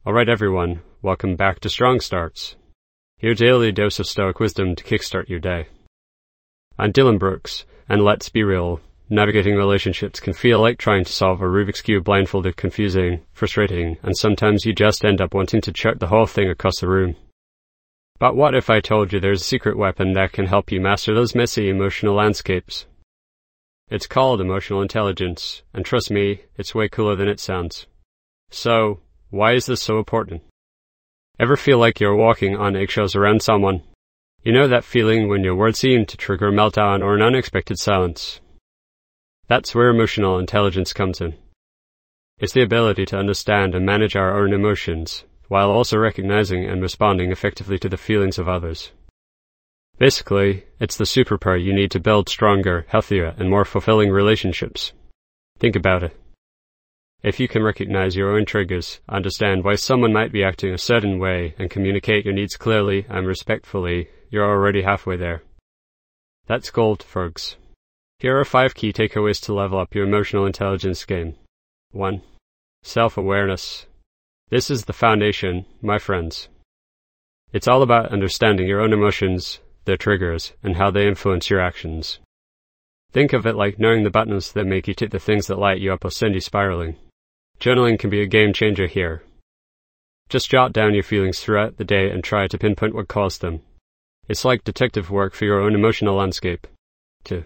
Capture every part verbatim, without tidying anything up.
Alright everyone, welcome back to Strong Starts, your daily dose of Stoic wisdom to kickstart your day. I'm Dylan Brooks, and let's be real, navigating relationships can feel like trying to solve a Rubik's Cube blindfolded, confusing, frustrating, and sometimes you just end up wanting to chuck the whole thing across the room. But what if I told you there's a secret weapon that can help you master those messy emotional landscapes? It's called emotional intelligence, and trust me, it's way cooler than it sounds. So, why is this so important? Ever feel like you're walking on eggshells around someone? You know that feeling when your words seem to trigger a meltdown or an unexpected silence? That's where emotional intelligence comes in. It's the ability to understand and manage our own emotions, while also recognizing and responding effectively to the feelings of others. Basically, it's the superpower you need to build stronger, healthier, and more fulfilling relationships. Think about it. If you can recognize your own triggers, understand why someone might be acting a certain way, and communicate your needs clearly and respectfully, you're already halfway there. That's gold, folks. Here are five key takeaways to level up your emotional intelligence game. one. Self-awareness. This is the foundation, my friends. It's all about understanding your own emotions, their triggers, and how they influence your actions. Think of it like knowing the buttons that make you tick the things that light you up or send you spiraling. Journaling can be a game changer here. Just jot down your feelings throughout the day and try to pinpoint what caused them. It's like detective work for your own emotional landscape. two.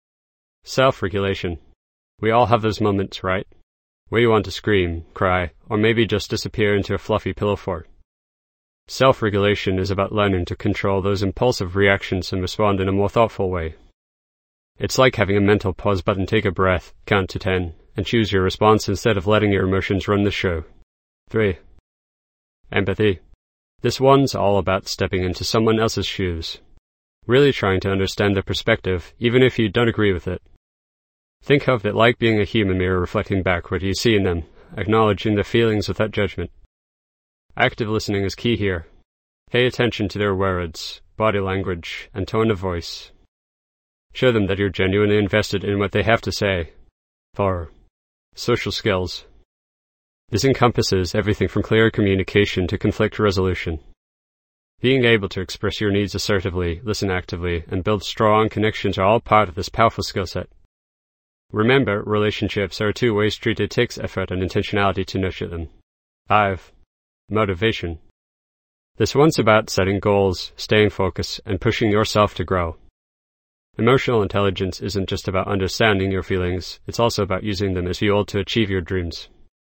Self-regulation. We all have those moments, right? Where you want to scream, cry, or maybe just disappear into a fluffy pillow fort. Self-regulation is about learning to control those impulsive reactions and respond in a more thoughtful way. It's like having a mental pause button. Take a breath, count to ten, and choose your response instead of letting your emotions run the show. three. Empathy. This one's all about stepping into someone else's shoes. Really trying to understand their perspective, even if you don't agree with it. Think of it like being a human mirror reflecting back what you see in them, acknowledging their feelings without judgment. Active listening is key here. Pay attention to their words, body language, and tone of voice. Show them that you're genuinely invested in what they have to say. four. Social skills. This encompasses everything from clear communication to conflict resolution. Being able to express your needs assertively, listen actively, and build strong connections are all part of this powerful skill set. Remember, relationships are a two-way street. It takes effort and intentionality to nurture them. five. Motivation. This one's about setting goals, staying focused, and pushing yourself to grow. Emotional intelligence isn't just about understanding your feelings, it's also about using them as fuel to achieve your dreams.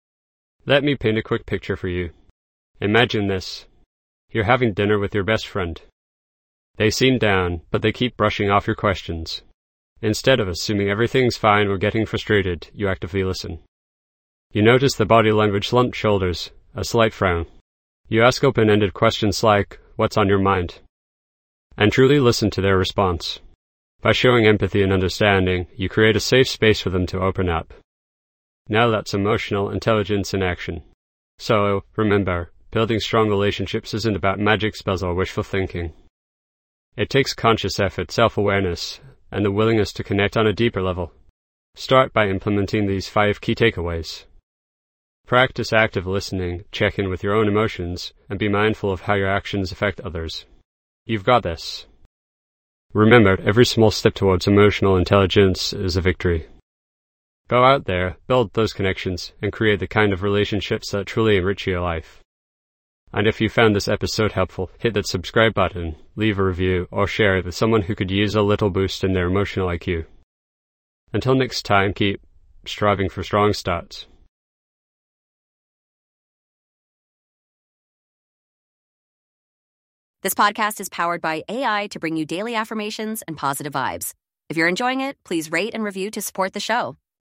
Let me paint a quick picture for you. Imagine this. You're having dinner with your best friend. They seem down, but they keep brushing off your questions. Instead of assuming everything's fine or getting frustrated, you actively listen. You notice the body language, slumped shoulders, a slight frown. You ask open-ended questions like, "What's on your mind?" and truly listen to their response. By showing empathy and understanding, you create a safe space for them to open up. Now that's emotional intelligence in action. So, remember, building strong relationships isn't about magic spells or wishful thinking. It takes conscious effort, self-awareness, and the willingness to connect on a deeper level. Start by implementing these five key takeaways. Practice active listening, check in with your own emotions, and be mindful of how your actions affect others. You've got this. Remember, every small step towards emotional intelligence is a victory. Go out there, build those connections, and create the kind of relationships that truly enrich your life. And if you found this episode helpful, hit that subscribe button, leave a review, or share it with someone who could use a little boost in their emotional I Q. Until next time, keep striving for strong starts. This podcast is powered by A I to bring you daily affirmations and positive vibes. If you're enjoying it, please rate and review to support the show.